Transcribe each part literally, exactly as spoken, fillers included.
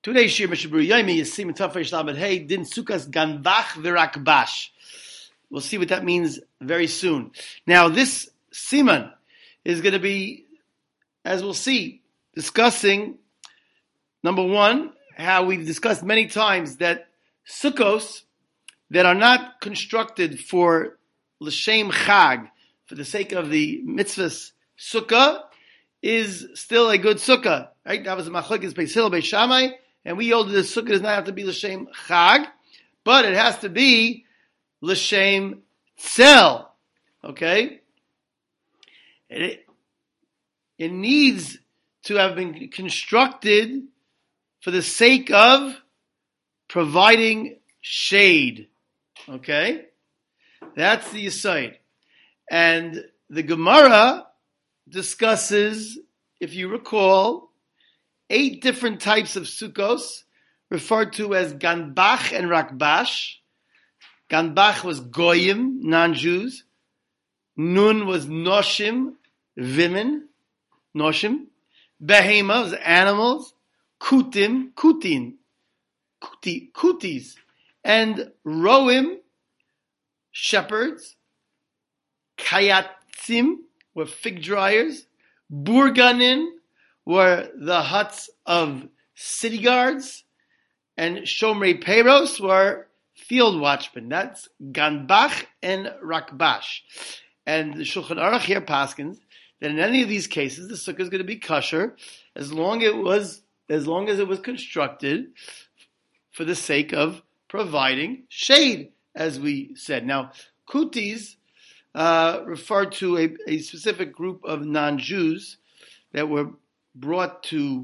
Today's Shir Mishabru Yomi is Sim Tafresh Lamed Hey Din Sukas Ganbach Virakbash. We'll see what that means very soon. Now, this Siman is going to be, as we'll see, discussing, number one, how we've discussed many times that sukkos that are not constructed for l'shem chag, for the sake of the mitzvahs sukkah, is still a good sukkah. Right? That was a machlokes Beis Hillel Beis Shammai, and we hold that the sukkah does not have to be l'shem chag, but it has to be l'shem tzel. Okay? It, it needs to have been constructed for the sake of providing shade. Okay? That's the aside. And the Gemara discusses, if you recall, eight different types of sukkos, referred to as Ganbach and Rakbash. Ganbach was Goyim, non-Jews. Nun was Noshim, women, Noshim. Behema was animals. Kutim, Kutin, Kuti, Kutis. And Roim, shepherds. Kayatzim were fig dryers. Burganin were the huts of city guards. And Shomrei Peros were field watchmen. That's Ganbach and Rakbash. And the Shulchan Aruch here paskins that in any of these cases the sukkah is going to be kosher as long it was as long as it was constructed for the sake of providing shade, as we said. Now, kutis uh, refer to a, a specific group of non-Jews that were brought to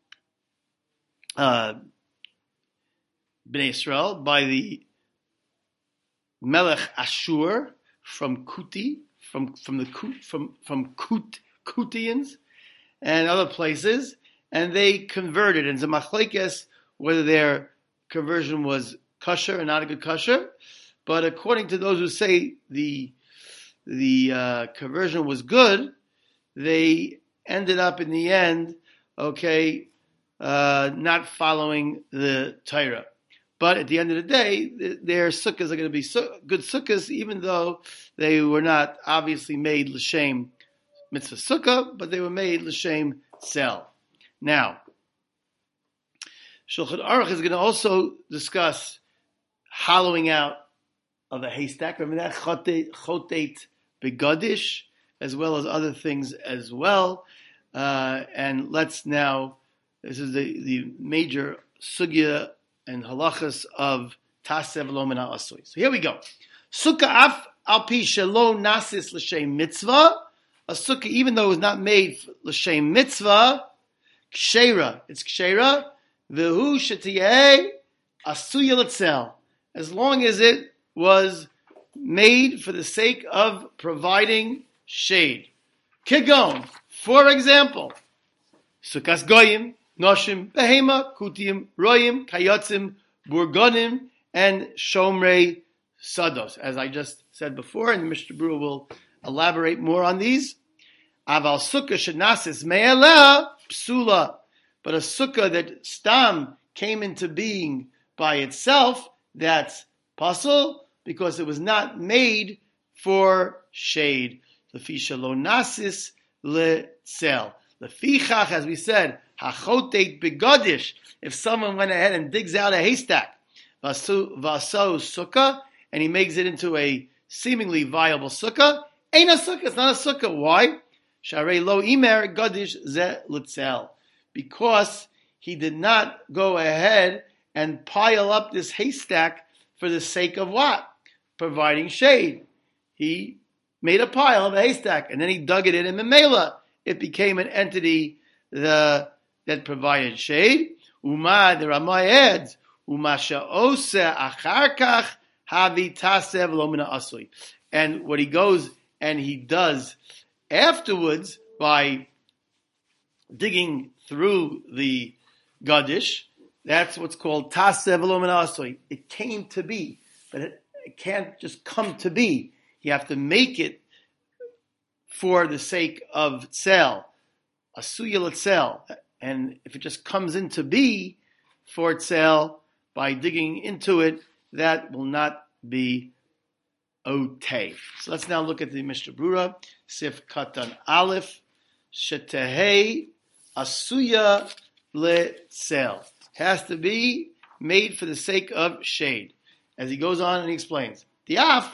uh, Bnei Israel by the Melech Ashur from Kuti, from from the from from Kut, Kutians and other places, and they converted. And Zamachlekes, whether their conversion was kosher or not a good kosher, but according to those who say the the uh, conversion was good, they ended up in the end, okay, uh, not following the Torah. But at the end of the day, their sukkahs are going to be good sukkahs, even though they were not obviously made l'shem mitzvah sukkah, but they were made l'shem tzel. Now, Shulchan Aruch is going to also discuss hollowing out of a haystack. Remember that? Chotet begadish, as well as other things as well. Uh, and let's now, this is the, the major sugya and halachas of tasev lo min ha'asui. So here we go. Sukkah af al pi shelo nasis l'shem mitzvah. A sukkah, even though it was not made l'shem mitzvah, kshera. It's kshera. V'hu shetiyeh asuya l'tzel. As long as it was made for the sake of providing shade. Kigon, for example, Sukkas Goyim, Noshim, Behema, Kutim, Royim, Kayotzim, Burgonim, and Shomrei Sados. As I just said before, and Mister Brewer will elaborate more on these. Aval Sukkah Shenasis Me'eleh Psula. But a sukkah that stam came into being by itself, that's pasul, because it was not made for shade. Lefisha lo nasis le'tzel. Lefichach, as we said, hachotet begadish. If someone went ahead and digs out a haystack, vaso sukkah, and he makes it into a seemingly viable sukkah, ain't a sukkah. It's not a sukkah. Why? Sharei lo imer gadish ze le'tzel. Because he did not go ahead and pile up this haystack for the sake of what? Providing shade. He made a pile of a haystack, and then he dug it in, and Memela, it became an entity the, that provided shade. Uma the Ramah adds, Uma sha'ose achar kach havi tasev lo min ha'asui. And what he goes and he does afterwards by digging through the gadish, that's what's called tasev lo min ha'asui. It came to be, but it, it can't just come to be. You have to make it for the sake of tzel, asuya l'tzel. And if it just comes into be for tzel by digging into it, that will not be otei. So let's now look at the Mishnah Brura, Sif Katan Aleph, Shetehei Asuya Letzel. Has to be made for the sake of shade. As he goes on and he explains, because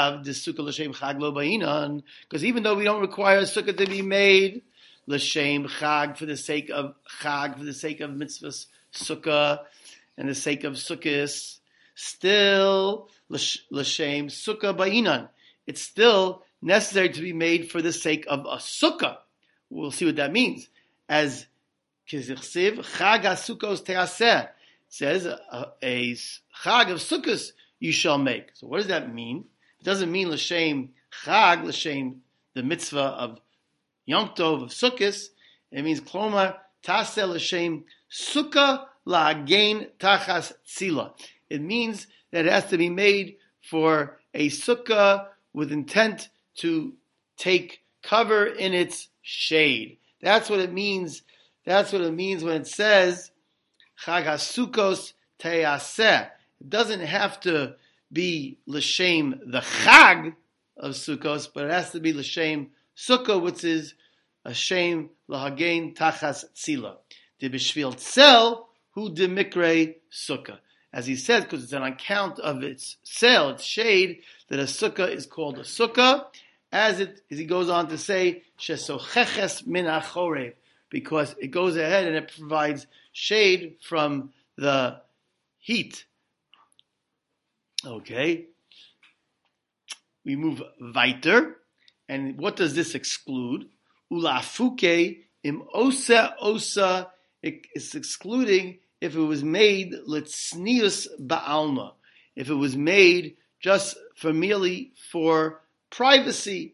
even though we don't require a sukkah to be made l'shem chag, for the sake of chag, for the sake of mitzvahs sukkah and the sake of sukkahs, still l'shem sukkah ba'inan, it's still necessary to be made for the sake of a sukkah. We'll see what that means. As kizichsiv chag ha-sukkos te'aseh, says a, a chag of sukkahs you shall make. So what does that mean? It doesn't mean l'shem chag, l'shem the mitzvah of Yom Tov of Sukkos. It means kloma taseh l'shem sukkah la'agein tachas tzila. It means that it has to be made for a sukkah with intent to take cover in its shade. That's what it means. That's what it means when it says Chag HaSukkos Te'aseh. It doesn't have to be l'shem the Chag of Sukkos, but it has to be l'shem Sukkah, which is a shem l'hagein tachas tzila. De b'shvil tzel hu de mikre Sukkah. As he said, because it's on account of its sel, its shade, that a Sukkah is called a Sukkah, as it as he goes on to say, shesocheches min achorev, because it goes ahead and it provides shade from the heat. Okay. We move weiter. And what does this exclude? Ulafuke im osa osa. It's excluding if it was made litznius ba'alma. If it was made just for merely for privacy.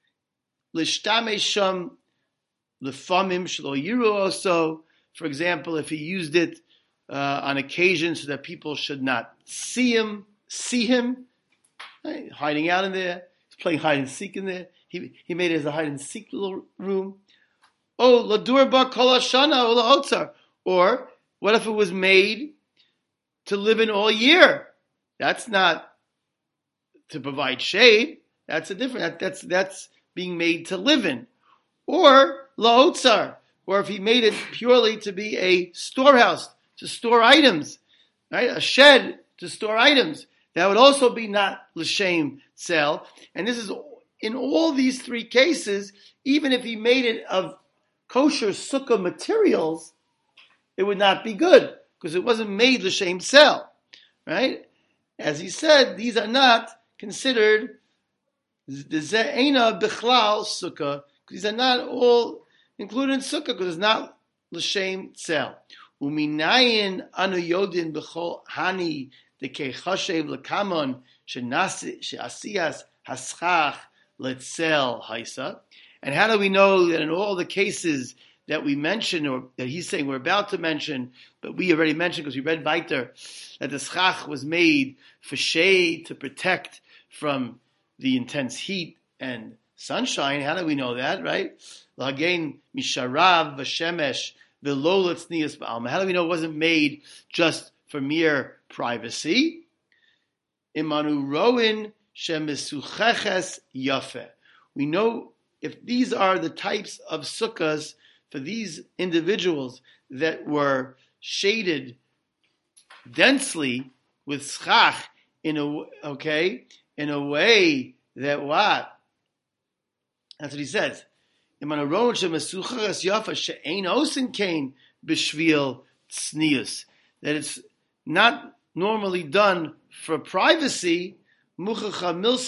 Lishtamesham lefamim shlo yiru oso. For example, if he used it uh, on occasion so that people should not see him, see him, right? Hiding out in there. He's playing hide and seek in there. He he made it as a hide and seek little room. Oh, ladurba kol hashana o laotzar. Or what if it was made to live in all year? That's not to provide shade. That's a different. That, that's that's being made to live in. Or laotzar. Or if he made it purely to be a storehouse, to store items, right? A shed to store items. That would also be not l'shem tzel. And this is, in all these three cases, even if he made it of kosher sukkah materials, it would not be good, because it wasn't made l'shem tzel, right? As he said, these are not considered the ze'ena bichlal sukkah, these are not all included in sukkah, because it's not l'shem tzel. Uminayin anu yodin b'chol hani dekei chashev lekamon she'asiyas haschach letzel haisa. And how do we know that in all the cases that we mentioned, or that he's saying we're about to mention, but we already mentioned because we read weiter, that the schach was made for shade, to protect from the intense heat and sunshine? How do we know that, right? L'hagein misharav v'shemesh v'lo letznius ba'alma. How do we know it wasn't made just for mere privacy? Imanu roin shemesucheches yafe. We know if these are the types of sukkahs for these individuals that were shaded densely with schach in a okay in a way that what? That's what he says. That it's not normally done for privacy. In other words,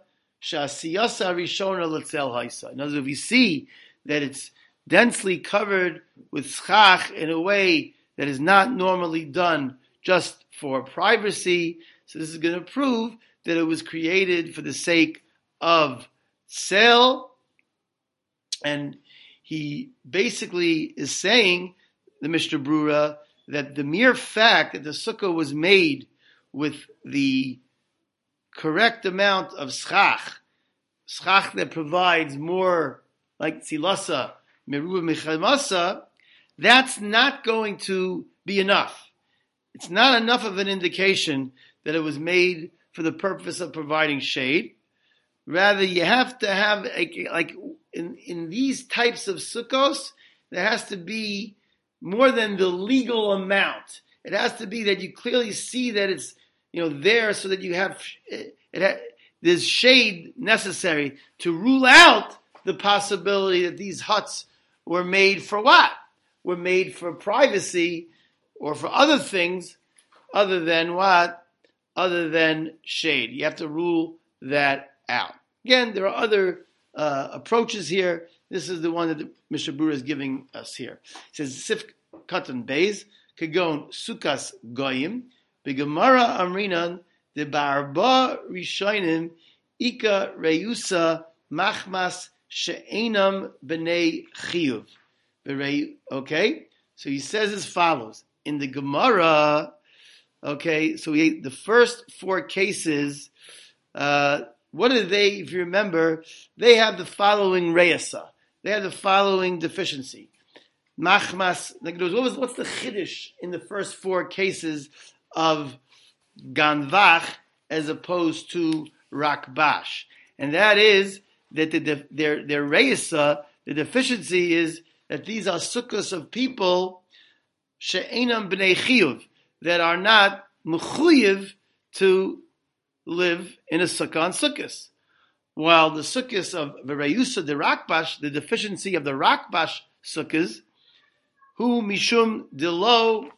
if we see that it's densely covered with schach in a way that is not normally done just for privacy, so this is going to prove that it was created for the sake of sale. And he basically is saying, the Mishnah Brura, that the mere fact that the sukkah was made with the correct amount of schach, schach that provides more, like tzilasa, meruba mechamasa, that's not going to be enough. it's not enough of an indication that it was made for the purpose of providing shade. Rather, you have to have, a, like, in, in these types of sukkos, there has to be more than the legal amount. It has to be that you clearly see that it's, you know, there so that you have, it, it, there's shade necessary to rule out the possibility that these huts were made for what? Were made for privacy or for other things other than what? Other than shade. You have to rule that out. Again, there are other uh, approaches here. This is the one that the Mishnah Berurah is giving us here. It says, Sif Katan Beis, Kagon Sukas Goyim, Begemara Amrinan, De Barba Rishonim, Ika Reusa Machmas She'enam B'nei Chiyuv. Okay? So he says as follows. In the Gemara, okay, so we, the first four cases, uh, what are they, if you remember, they have the following reisa. They have the following deficiency. Machmas, what was, what's the chiddush in the first four cases of ganvach as opposed to rakbash? And that is that the, their, their reisa, the deficiency is that these are sukkahs of people she'enam b'nei chiyuv, that are not mechuyev to live in a sukkah on sukkahs. While the sukkahs of V'reyusa de Rakbash, the deficiency of the Rakbash sukkahs, who mishum delo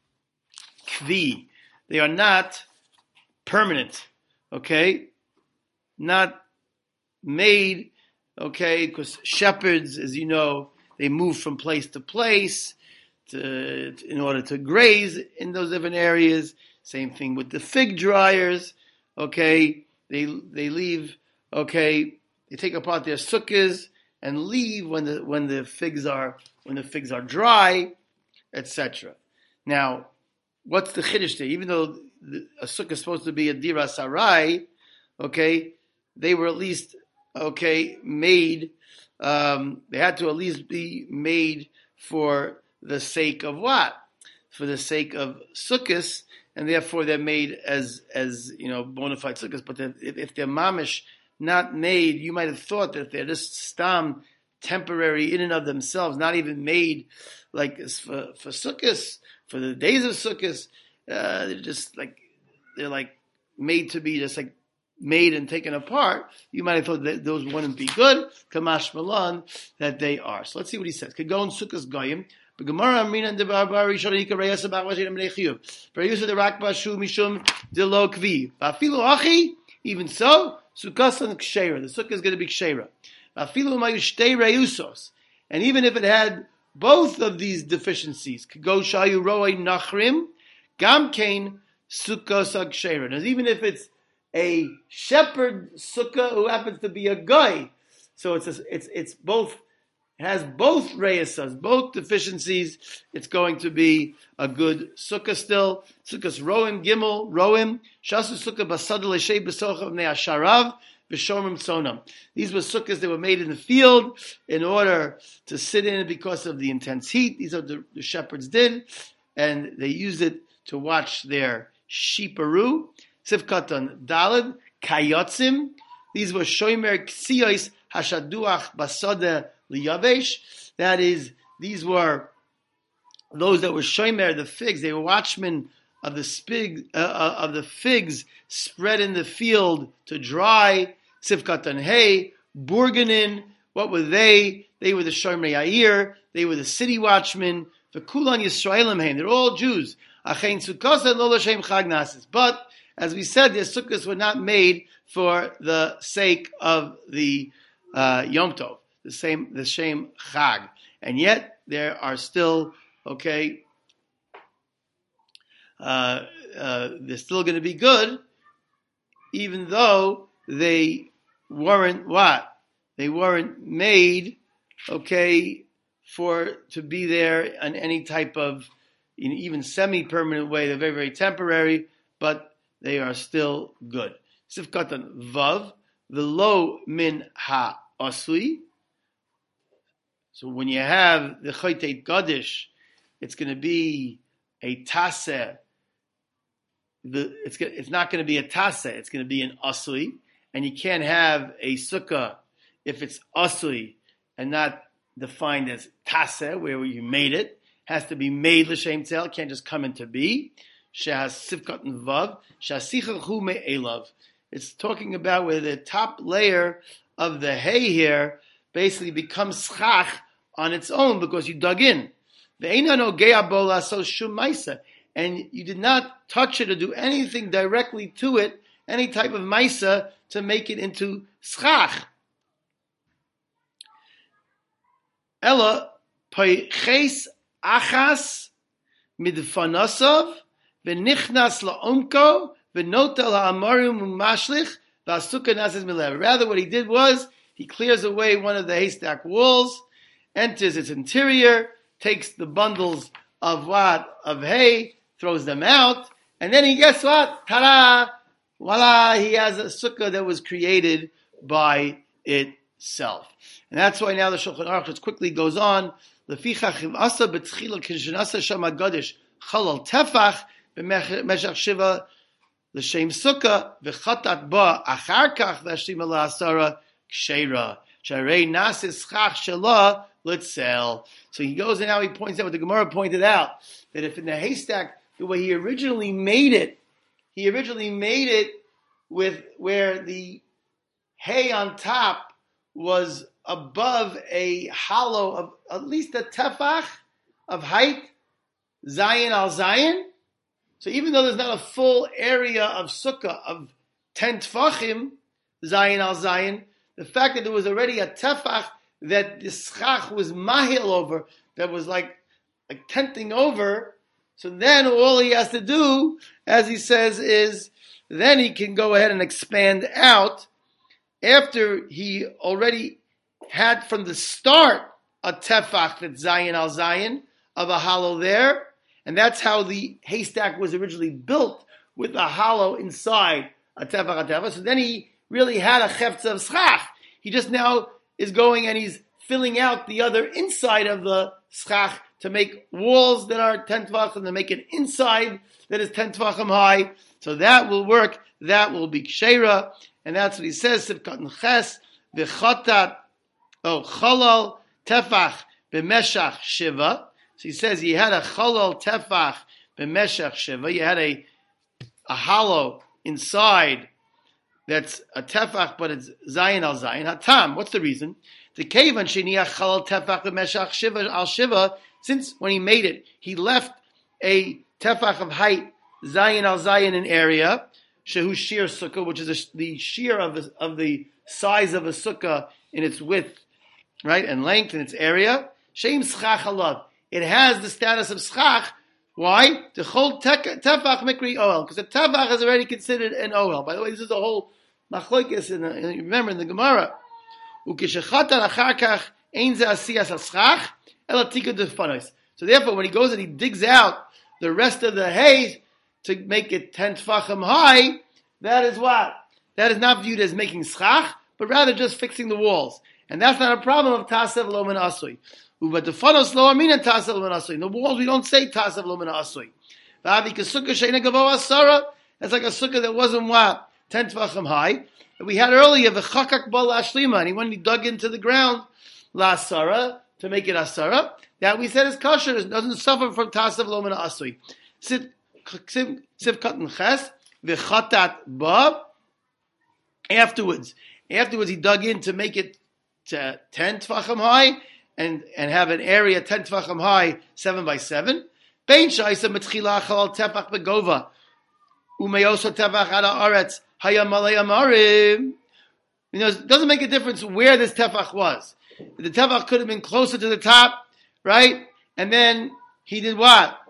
kvi, they are not permanent, okay? Not made, okay? Because shepherds, as you know, they move from place to place to, in order to graze in those different areas. Same thing with the fig dryers. Okay, they they leave. Okay, they take apart their sukkahs and leave when the when the figs are when the figs are dry, et cetera. Now, what's the chiddush there? Even though the, a sukkah is supposed to be a dira sarai, okay, they were at least okay made. Um, they had to at least be made for the sake of what? For the sake of sukkahs. And therefore they're made as, as you know, bona fide sukkahs. But if, if they're mamish, not made, you might have thought that they're just stam, temporary in and of themselves, not even made like for, for sukkahs, for the days of sukkahs. Uh, they're just like, they're like made to be just like made and taken apart. You might have thought that those wouldn't be good. Kamash Malan, that they are. So let's see what he says. Could go in sukkahs goyim. But Gemara Amrina de Barbari Shonika Reyes about what in Mechiyuv. For use of the Rakbashu Mishum de Lo Kvi. Vafilu Achi, even so, Sukkah and Kshera. The sukkah is going to be Kshera. Vafilu Mayushtei Reusos. And even if it had both of these deficiencies, Go Shayu Roe Nachrim, Gamkain Sukkah Kshera. And even if it's a shepherd sukkah who happens to be a guy, so it's a, it's it's both. It has both reyesas, both deficiencies. It's going to be a good sukkah still. Sukkahs roim gimel roim shasu sukkah basad l'shei b'sochav nei asharav v'shomrim tzonam. These were sukkahs that were made in the field in order to sit in because of the intense heat. These are the, the shepherds did, and they used it to watch their sheeparoo. Sifkatan dalad kayotzim. These were shomer ksiyos hashaduach basada liyavesh. That is, these were those that were shomer the figs. They were watchmen of the spig uh, of the figs spread in the field to dry. Sifkatan hey burganin. What were they? They were the shomer yair. They were the city watchmen. The kulan Yisraelim hein. They're all Jews. Achein sukkasa lo l'shem chag nasis. But as we said, their sukkahs were not made for the sake of the uh, Yom Tov, the same, the same Chag, and yet there are still okay. Uh, uh, they're still going to be good, even though they weren't what they weren't made okay for to be there in any type of in even semi-permanent way. They're very very temporary, but they are still good. Sifkatan vav v'lo min ha asui. So when you have the chayteit gadish, it's going to be a taseh the it's it's not going to be a tasa, it's going to be an asli, and you can't have a sukkah if it's asli and not defined as tasa, where you made it. It has to be made l'shem tel, it can't just come into be. Shehas sivkat and vav, shasicha hu me'elav. It's talking about where the top layer of the hay here basically becomes schach on its own because you dug in. And you did not touch it or do anything directly to it, any type of maisa to make it into schach. Ella peiches achas midfanasav v'nichnas la'omko v'notel ha'amarim u'mashlich v'asuka nases milev. Rather, what he did was he clears away one of the haystack walls, enters its interior, takes the bundles of what of hay, throws them out, and then he guess what? Ta-da! Voila! He has a sukkah that was created by itself, and that's why now the Shulchan Aruch quickly goes on. Lefichach im asa betchila kishenasa shama gadish chalal tefach b'meshach shiva l'shem sukkah v'chatat ba achar kach v'ashlim la'asara ksheira sharei nasis chach shelah l'tzel. So he goes and now he points out what the Gemara pointed out, that if in the haystack the way he originally made it, he originally made it with where the hay on top was above a hollow of at least a tefach of height, zayin al zayin. So even though there's not a full area of sukkah of ten tefachim, zayin al zayin, the fact that there was already a tefach that the schach was mahil over, that was like like tenting over, so then all he has to do, as he says, is then he can go ahead and expand out after he already had from the start a tefach that's zayin al zayin of a hollow there, and that's how the haystack was originally built, with a hollow inside a tefach a tefach. So then he really had a cheftza of schach. He just now is going and he's filling out the other inside of the schach to make walls that are ten tvachim, to make an inside that is ten tvachim high. So that will work. That will be ksheira, and that's what he says. Sivkat and ches v'chatat oh chalal tefach b'meshach shiva. So he says he had a chalal tefach b'meshach shiva. You had a a hollow inside that's a tefach, but it's zayin al zayin. Hatam. What's the reason? The kevan sheniach chalal tefach b'meshach shiva al shiva. Since when he made it, he left a tefach of height, zayin al zayin, an area, shehu shir sukkah, which is a, the shear of the, of the size of a sukkah in its width, right, and length in its area. Sheim schach alav. It has the status of schach. Why? The whole tefach mikri oel, because the tefach is already considered an oel. By the way, this is a whole machlokes. In the, remember in the Gemara, ukishachatan achar kach ein ze asiyas al schach. So therefore, when he goes and he digs out the rest of the hay to make it ten tefachim high, that is what? That is not viewed as making schach, but rather just fixing the walls. And that's not a problem of tasev lo min asui. But the fanos lo amina tasev lo min asui. In the walls we don't say tasev lo min asui. V'avi kesukah sheina gavo asara. That's like a sukkah that wasn't what? ten tefachim high. And we had earlier the chakak bal ashlima, and when he dug into the ground, la asara, to make it asara, that we said is kosher, it doesn't suffer from tasav lo min asui. Sivkat and ches v'chatat ba. Afterwards, afterwards he dug in to make it to ten tefachim high and and have an area ten tefachim high, seven by seven. Bein shaisa mitchila chalal tefach begova umeyoso tefach ada aretz hayam malay amarim. You know, it doesn't make a difference where this tefach was. The tefach could have been closer to the top, right? And then he did what?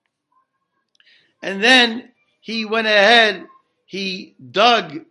And then he went ahead, he dug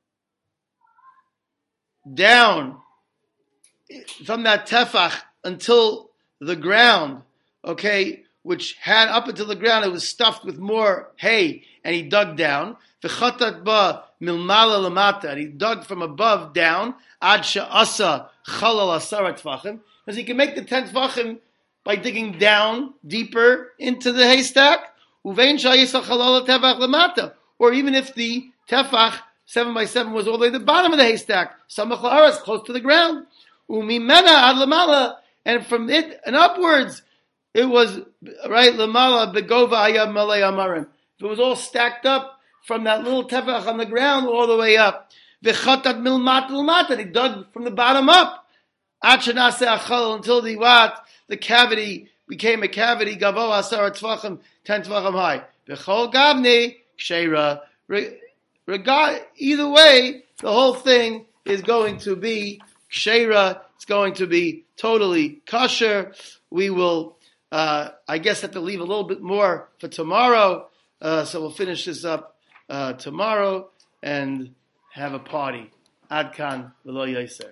down from that tefach until the ground, okay, which had up until the ground, it was stuffed with more hay, and he dug down. V'chatat ba milmala lamata, and he dug from above down, ad she'asa chalal asara tefachim, because he can make the ten tefachim by digging down deeper into the haystack. Uvein shayisa chalal tefach lamata, or even if the tefach seven by seven was all the way to the bottom of the haystack, samach la'aretz, close to the ground, umimena ad lamala, and from it and upwards, it was right lamala begova hayab malay amarim. If it was all stacked up from that little tefach on the ground all the way up, v'chatat milmat l'mat, he dug from the bottom up, achanase achal, until the what the cavity became a cavity, gavo asar tvachim, ten tvachim high. V'chol gavni ksheira. Regard either way, the whole thing is going to be ksheira. It's going to be totally kosher. We will, uh, I guess, have to leave a little bit more for tomorrow. Uh, so we'll finish this up uh, tomorrow and have a party. Adkan v'lo yoser.